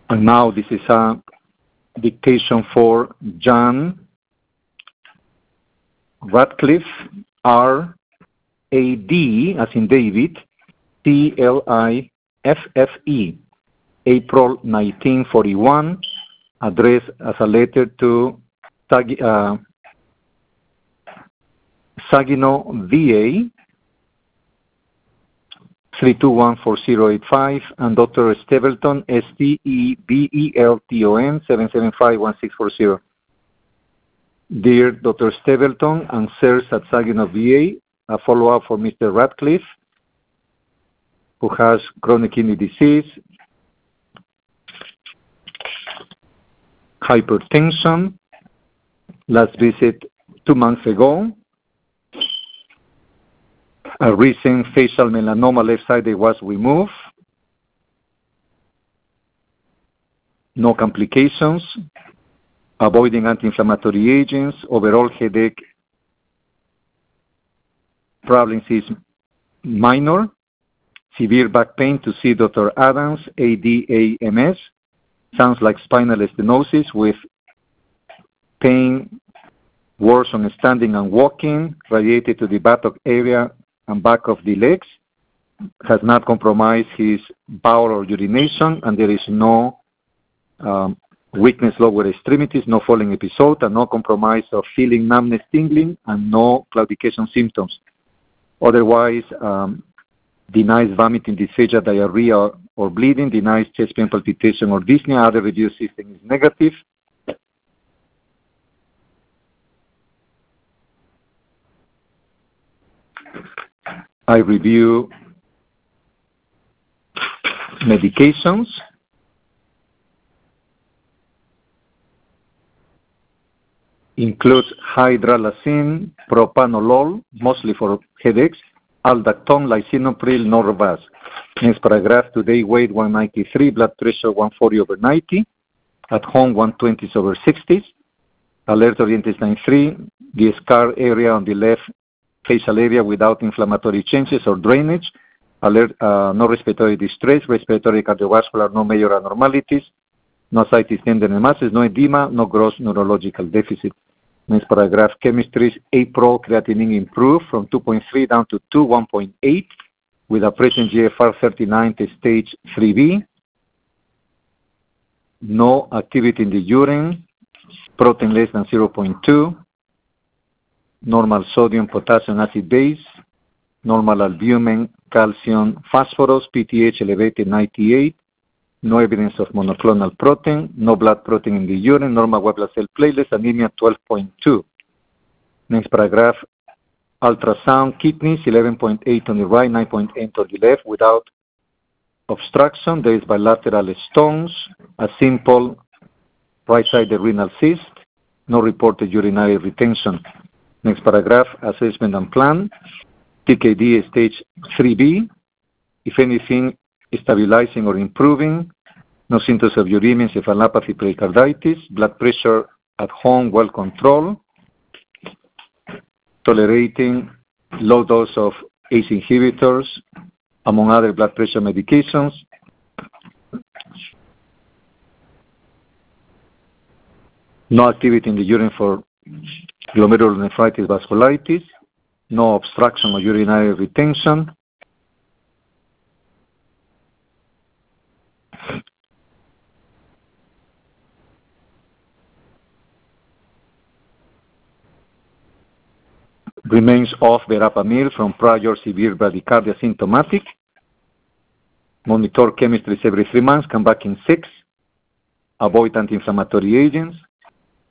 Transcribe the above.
And now this is a dictation for John Radcliffe, R-A-D, as in David, C-L-I-F-F-E, April 1941, addressed as a letter to Saginaw, VA, 3214085, and Dr. Stapleton, S-T-E-B-E-L-T-O-N, 7751640. Dear Dr. Stapleton and sirs at Saginaw, VA, a follow-up for Mr. Radcliffe, who has chronic kidney disease, hypertension, last visit 2 months ago. A recent facial melanoma left side was removed. No complications. Avoiding anti-inflammatory agents. Overall headache problems is minor. Severe back pain to see Dr. Adams, ADAMS. Sounds like spinal stenosis with pain worse on standing and walking, radiated to the buttock area and back of the legs, has not compromised his bowel or urination, and there is no weakness lower extremities, no falling episode, and no compromise of feeling numbness, tingling, and no claudication symptoms. Otherwise, denies vomiting, dysphagia, diarrhea, or bleeding, denies chest pain, palpitation, or dyspnea. Other reduced system is negative. I review medications. Includes hydralazine, propranolol, mostly for headaches, aldactone, lisinopril, Norvasc. Next paragraph, today weight 193, blood pressure 140/90, at home 120/60. Alert oriented line 3, the scar area on the left facial area without inflammatory changes or drainage. Alert, no respiratory distress, respiratory cardiovascular, no major abnormalities, no ascites, tenderness masses, no edema, no gross neurological deficit. Next paragraph, chemistry, April creatinine improved from 2.3 down to 1.8 with a present GFR 39 to stage 3B. No activity in the urine, protein less than 0.2, normal sodium, potassium, acid base, normal albumin, calcium, phosphorus, PTH elevated 98, no evidence of monoclonal protein, no blood protein in the urine, normal white blood cell platelets, anemia 12.2. Next paragraph, ultrasound, kidneys 11.8 on the right, 9.8 on the left without obstruction. There is bilateral stones, a simple right-sided renal cyst, no reported urinary retention. Next paragraph, assessment and plan, TKD stage 3B, if anything, stabilizing or improving, no symptoms of uremia, encephalopathy, pericarditis, blood pressure at home well controlled, tolerating low dose of ACE inhibitors, among other blood pressure medications. No activity in the urine for glomerulonephritis, vasculitis, no obstruction or urinary retention. Remains off verapamil from prior severe bradycardia symptomatic. Monitor chemistry every 3 months, come back in 6. Avoid anti-inflammatory agents.